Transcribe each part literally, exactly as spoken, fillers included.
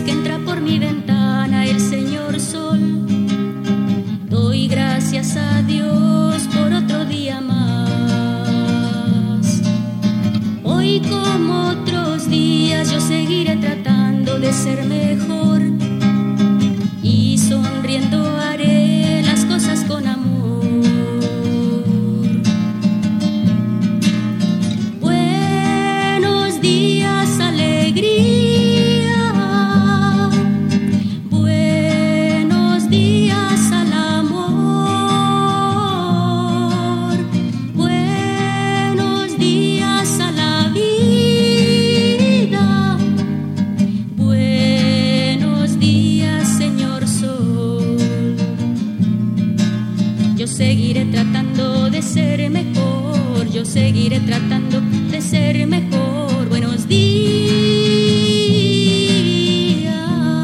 que entra por mi ventana el señor sol. Doy gracias a Dios por otro día más. Hoy, como otros días, yo seguiré tratando de ser mejor y sonriendo haré las cosas con amor. Buenos días, alegría. Buenos días al amor. Buenos días a la vida. Buenos días, Señor Sol. Yo seguiré tratando de ser mejor, yo seguiré tratando de ser mejor. Buenos días.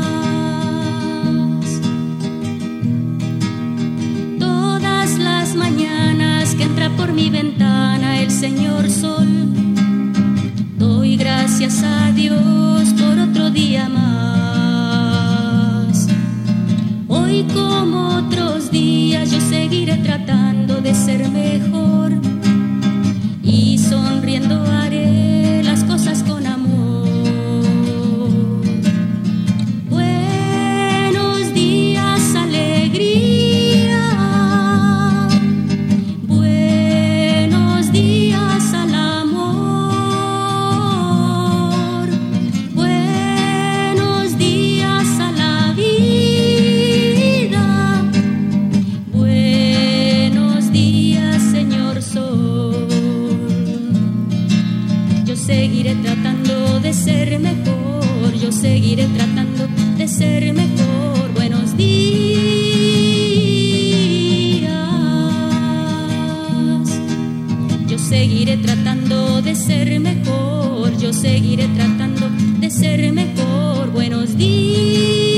Todas las mañanas que entra por mi ventana el señor sol, doy gracias a Dios por otro día más. Hoy, como otros días, yo seguiré tratando de ser mejor y sonriendo haré las cosas con amor. Buenos días, alegría. Buenos días al amor. Buenos días a la vida. Buenos días, Señor Sol. Yo seguiré tratando de ser mejor, yo seguiré tratando de ser mejor. Buenos días. Yo seguiré tratando de ser mejor, yo seguiré tratando de ser mejor. Buenos días.